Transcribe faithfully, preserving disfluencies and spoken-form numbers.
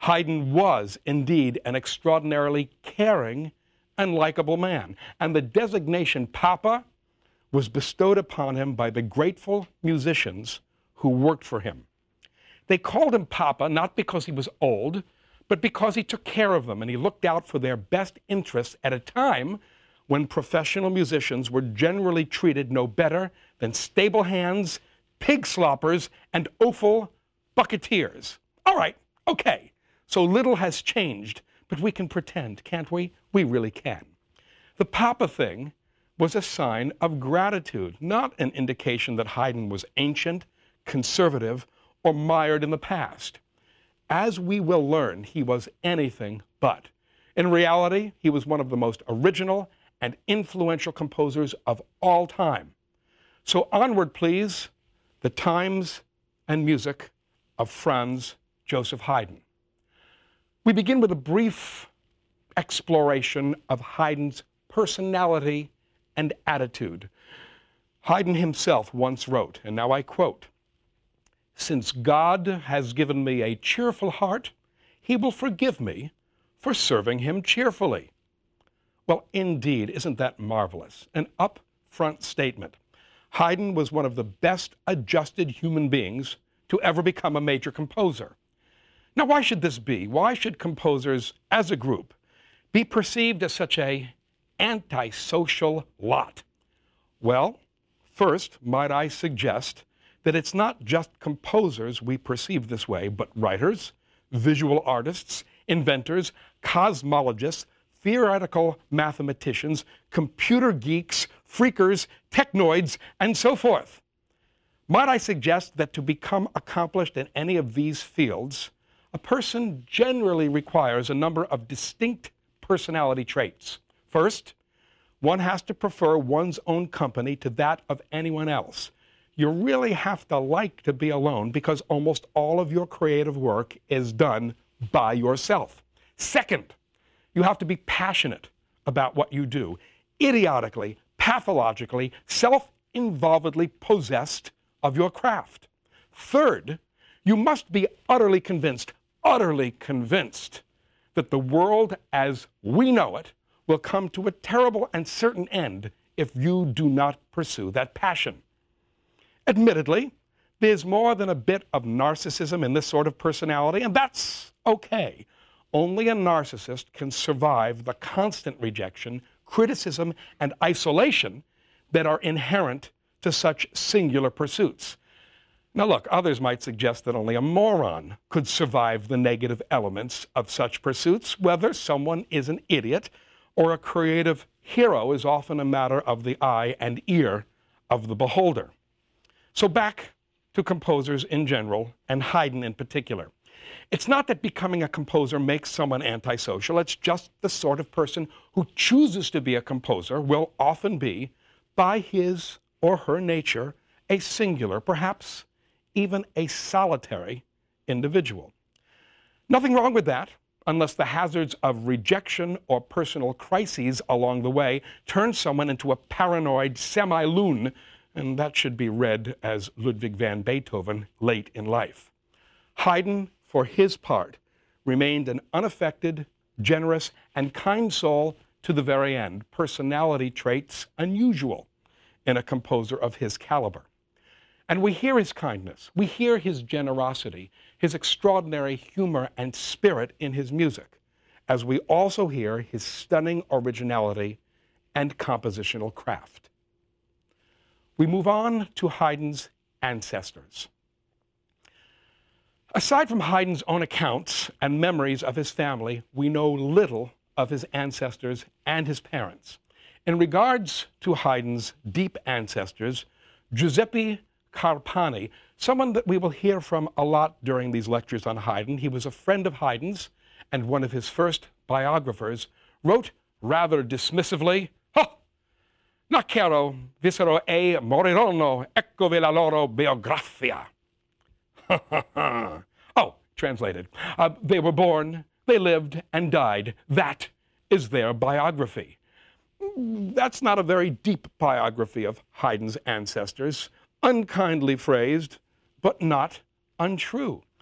Haydn was indeed an extraordinarily caring and likable man, and the designation Papa was bestowed upon him by the grateful musicians who worked for him. They called him Papa not because he was old, but because he took care of them and he looked out for their best interests at a time when professional musicians were generally treated no better than stable hands, pig sloppers, and offal bucketeers. All right, okay, so little has changed, but we can pretend, can't we? We really can. The Papa thing was a sign of gratitude, not an indication that Haydn was ancient, conservative, or mired in the past. As we will learn, he was anything but. In reality, he was one of the most original and influential composers of all time. So onward, please, the times and music of Franz Joseph Haydn. We begin with a brief exploration of Haydn's personality and attitude. Haydn himself once wrote, and now I quote, "Since God has given me a cheerful heart, he will forgive me for serving him cheerfully." Well, indeed, isn't that marvelous? An upfront statement. Haydn was one of the best adjusted human beings to ever become a major composer. Now, why should this be? Why should composers, as a group, be perceived as such a antisocial lot? Well, first, might I suggest that it's not just composers we perceive this way, but writers, visual artists, inventors, cosmologists, theoretical mathematicians, computer geeks, freakers, technoids, and so forth. Might I suggest that to become accomplished in any of these fields, a person generally requires a number of distinct personality traits. First, one has to prefer one's own company to that of anyone else. You really have to like to be alone because almost all of your creative work is done by yourself. Second, you have to be passionate about what you do, idiotically, pathologically, self-involvedly possessed of your craft. Third, you must be utterly convinced, utterly convinced that the world as we know it will come to a terrible and certain end if you do not pursue that passion. Admittedly, there's more than a bit of narcissism in this sort of personality, and that's okay. Only a narcissist can survive the constant rejection, criticism, and isolation that are inherent to such singular pursuits. Now look, others might suggest that only a moron could survive the negative elements of such pursuits. Whether someone is an idiot or a creative hero is often a matter of the eye and ear of the beholder. So back to composers in general, and Haydn in particular. It's not that becoming a composer makes someone antisocial. It's just the sort of person who chooses to be a composer will often be, by his or her nature, a singular, perhaps even a solitary individual. Nothing wrong with that, unless the hazards of rejection or personal crises along the way turn someone into a paranoid semi-loon, and that should be read as Ludwig van Beethoven late in life. Haydn, for his part, remained an unaffected, generous, and kind soul to the very end, personality traits unusual in a composer of his caliber. And we hear his kindness, we hear his generosity, his extraordinary humor and spirit in his music, as we also hear his stunning originality and compositional craft. We move on to Haydn's ancestors. Aside from Haydn's own accounts and memories of his family, we know little of his ancestors and his parents. In regards to Haydn's deep ancestors, Giuseppe Carpani, someone that we will hear from a lot during these lectures on Haydn, he was a friend of Haydn's and one of his first biographers, wrote rather dismissively, "Oh, Nacquero, vissero e morirono, eccovi la loro biografia." Oh, translated. Uh, they were born, they lived, and died. That is their biography. That's not a very deep biography of Haydn's ancestors. Unkindly phrased, but not untrue.